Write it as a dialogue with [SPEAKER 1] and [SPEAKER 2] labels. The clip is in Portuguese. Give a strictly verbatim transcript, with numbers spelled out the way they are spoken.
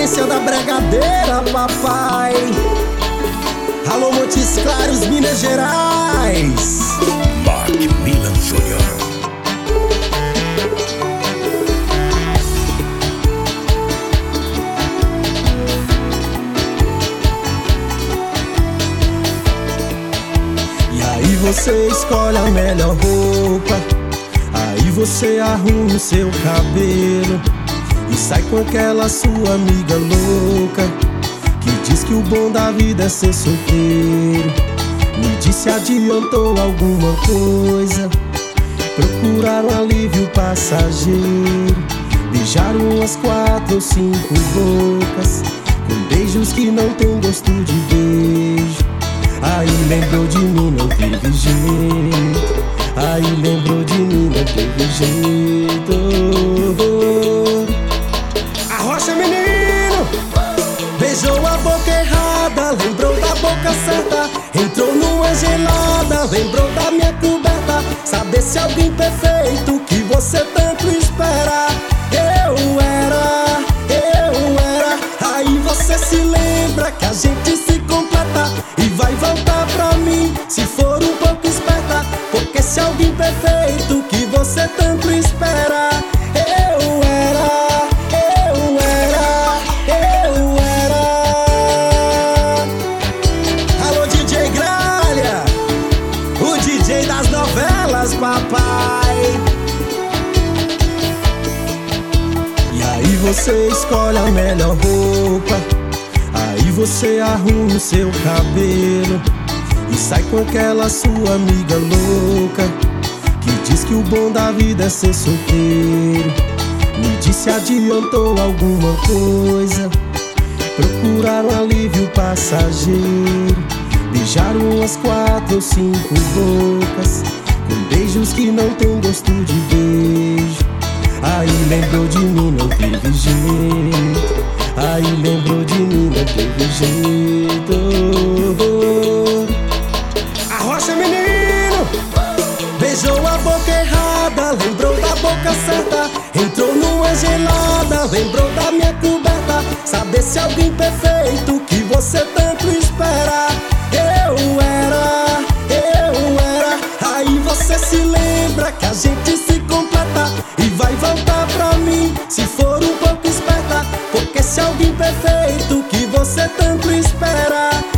[SPEAKER 1] essência da bregadeira, papai. Alô, Montes Claros, Minas Gerais.
[SPEAKER 2] Macmillan Júnior.
[SPEAKER 1] E aí você escolhe a melhor roupa, aí você arruma o seu cabelo e sai com aquela sua amiga louca que diz que o bom da vida é ser solteiro. Me disse adiantou alguma coisa, procurar um alívio passageiro, beijaram umas quatro ou cinco bocas, com beijos que não tem gosto de beijo. Aí lembrou de mim, não teve jeito. Aí lembrou de mim, não teve jeito. Arrocha, menino! Beijou a boca errada, lembrou da boca certa. Entrou numa gelada, lembrou da minha coberta. Saber se alguém perfeito que você tanto espera. Eu era, eu era. Aí você se lembra que a gente se completa e vai voltar pra mim se for um pouco esperta. Porque se alguém perfeito que você tanto espera. Eu era, eu era, eu era. Alô, D J Gralha, o D J das novelas, papai. E aí você escolhe a melhor roupa, aí você arruma o seu cabelo e sai com aquela sua amiga louca que diz que o bom da vida é ser solteiro. Me disse adiantou alguma coisa, procurar um alívio passageiro, beijaram umas quatro ou cinco bocas, com beijos que não tem gosto de beijo. Aí lembrou de mim, não teve jeito. Aí lembrou de mim, não teve jeito. Arrocha, menino! Beijou a boca errada, lembrou da boca certa. Entrou numa gelada, lembrou da minha coberta. Saber se alguém perfeito que você tanto espera. Eu era, eu era. Aí você se lembra que a gente se completa e vai voltar pra mim se for um pouco esperta. Porque se alguém perfeito que você tanto espera.